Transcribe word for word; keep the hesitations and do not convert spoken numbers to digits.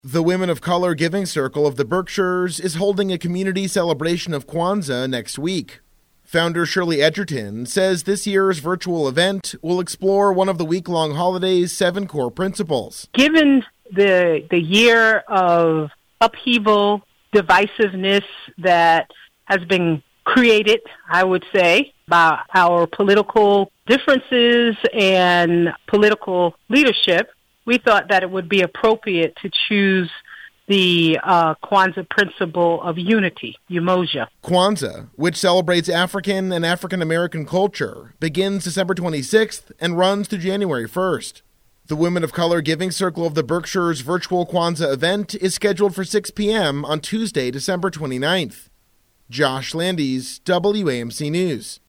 The Women of Color Giving Circle of the Berkshires is holding a community celebration of Kwanzaa next week. Founder Shirley Edgerton says this year's virtual event will explore one of the week-long holiday's seven core principles. Given the the year of upheaval, divisiveness that has been created, I would say, by our political differences and political leadership, we thought that it would be appropriate to choose the uh, Kwanzaa principle of unity, umoja. Kwanzaa, which celebrates African and African American culture, begins December twenty-sixth and runs through January first. The Women of Color Giving Circle of the Berkshires virtual Kwanzaa event is scheduled for six p.m. on Tuesday, December twenty-ninth. Josh Landis, W A M C News.